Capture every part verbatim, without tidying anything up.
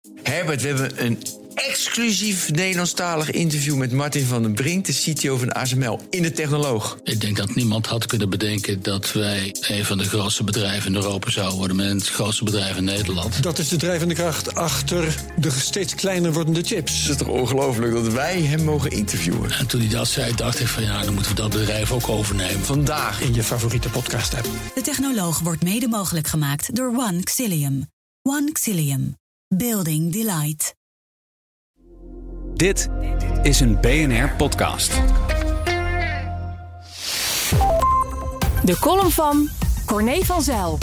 Herbert, we hebben een exclusief Nederlandstalig interview met Martin van den Brink, de C T O van A S M L, in de Technoloog. Ik denk dat niemand had kunnen bedenken dat wij een van de grootste bedrijven in Europa zouden worden, met het grootste bedrijf in Nederland. Dat is de drijvende kracht achter de steeds kleiner wordende chips. Het is toch ongelooflijk dat wij hem mogen interviewen. En toen hij dat zei, dacht ik van ja, dan moeten we dat bedrijf ook overnemen. Vandaag In je favoriete podcast-app. De Technoloog wordt mede mogelijk gemaakt door One Xilium. One Xilium. Building Delight. Dit is een B N R-podcast. De column van Corné van Zijl.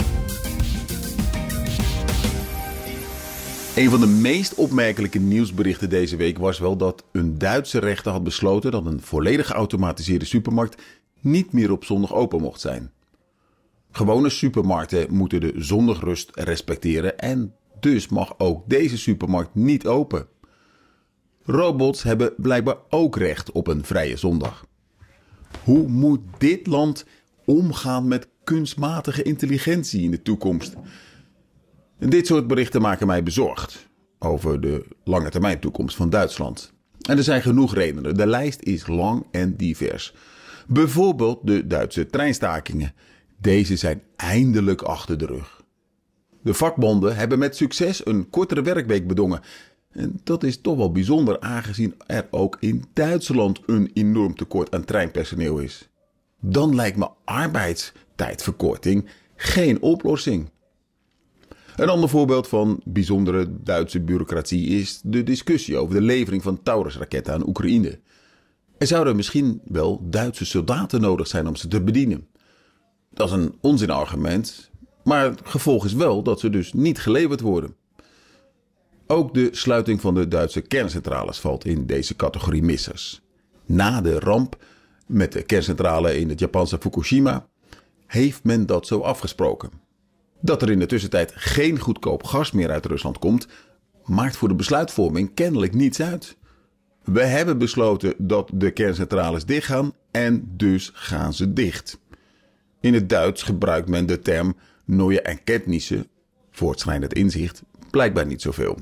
Een van de meest opmerkelijke nieuwsberichten deze week was wel dat een Duitse rechter had besloten dat een volledig geautomatiseerde supermarkt niet meer op zondag open mocht zijn. Gewone supermarkten moeten de zondagrust respecteren en dus mag ook deze supermarkt niet open. Robots hebben blijkbaar ook recht op een vrije zondag. Hoe moet dit land omgaan met kunstmatige intelligentie in de toekomst? En dit soort berichten maken mij bezorgd over de lange termijn toekomst van Duitsland. En er zijn genoeg redenen. De lijst is lang en divers. Bijvoorbeeld de Duitse treinstakingen. Deze zijn eindelijk achter de rug. De vakbonden hebben met succes een kortere werkweek bedongen. En dat is toch wel bijzonder aangezien er ook in Duitsland een enorm tekort aan treinpersoneel is. Dan lijkt me arbeidstijdverkorting geen oplossing. Een ander voorbeeld van bijzondere Duitse bureaucratie is de discussie over de levering van Taurus-raketten aan Oekraïne. Er zouden misschien wel Duitse soldaten nodig zijn om ze te bedienen. Dat is een onzinargument, maar het gevolg is wel dat ze dus niet geleverd worden. Ook de sluiting van de Duitse kerncentrales valt in deze categorie missers. Na de ramp met de kerncentrale in het Japanse Fukushima heeft men dat zo afgesproken. Dat er in de tussentijd geen goedkoop gas meer uit Rusland komt, maakt voor de besluitvorming kennelijk niets uit. We hebben besloten dat de kerncentrales dichtgaan en dus gaan ze dicht. In het Duits gebruikt men de term neue Erkenntnisse, voortschrijdend inzicht, blijkbaar niet zoveel.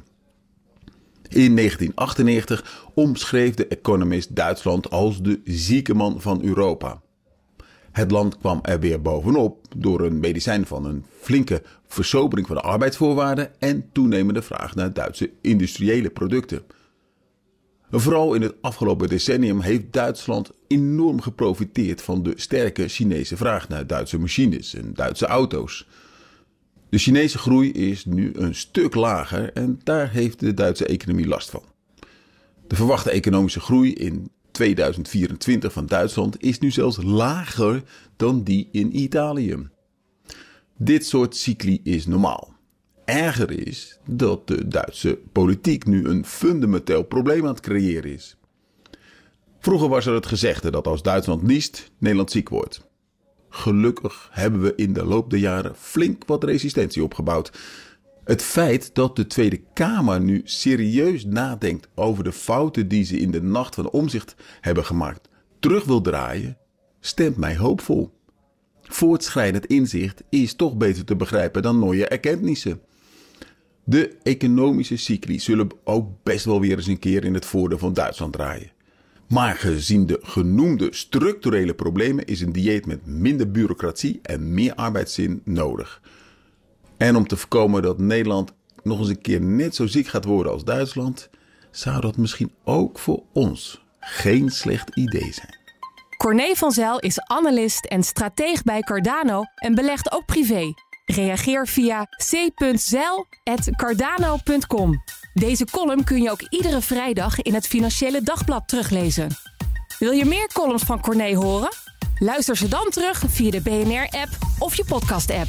In negentien achtennegentig omschreef de Economist Duitsland als de zieke man van Europa. Het land kwam er weer bovenop door een medicijn van een flinke versobering van de arbeidsvoorwaarden en toenemende vraag naar Duitse industriële producten. Vooral in het afgelopen decennium heeft Duitsland enorm geprofiteerd van de sterke Chinese vraag naar Duitse machines en Duitse auto's. De Chinese groei is nu een stuk lager en daar heeft de Duitse economie last van. De verwachte economische groei in tweeduizend vierentwintig van Duitsland is nu zelfs lager dan die in Italië. Dit soort cycli is normaal. Erger is dat de Duitse politiek nu een fundamenteel probleem aan het creëren is. Vroeger was er het gezegde dat als Duitsland niest, Nederland ziek wordt. Gelukkig hebben we in de loop der jaren flink wat resistentie opgebouwd. Het feit dat de Tweede Kamer nu serieus nadenkt over de fouten die ze in de nacht van Omtzigt hebben gemaakt, terug wil draaien, stemt mij hoopvol. Voortschrijdend inzicht is toch beter te begrijpen dan neue Erkenntnisse. De economische cycli zullen ook best wel weer eens een keer in het voordeel van Duitsland draaien. Maar gezien de genoemde structurele problemen is een dieet met minder bureaucratie en meer arbeidszin nodig. En om te voorkomen dat Nederland nog eens een keer net zo ziek gaat worden als Duitsland, zou dat misschien ook voor ons geen slecht idee zijn. Corné van Zijl is analist en strateeg bij Cardano en belegt ook privé. Reageer via c punt zijl apenstaartje cardano punt com. Deze column kun je ook iedere vrijdag in het Financiële Dagblad teruglezen. Wil je meer columns van Corné horen? Luister ze dan terug via de B N R-app of je podcast-app.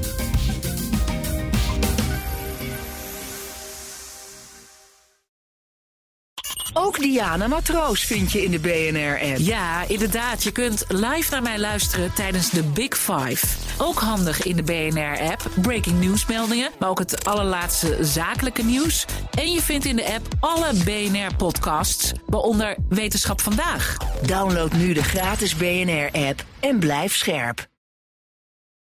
Ook Diana Matroos vind je in de B N R-app. Ja, inderdaad. Je kunt live naar mij luisteren tijdens de Big Five. Ook handig in de B N R-app. Breaking nieuwsmeldingen, maar ook het allerlaatste zakelijke nieuws. En je vindt in de app alle B N R-podcasts, waaronder Wetenschap Vandaag. Download nu de gratis B N R-app en blijf scherp.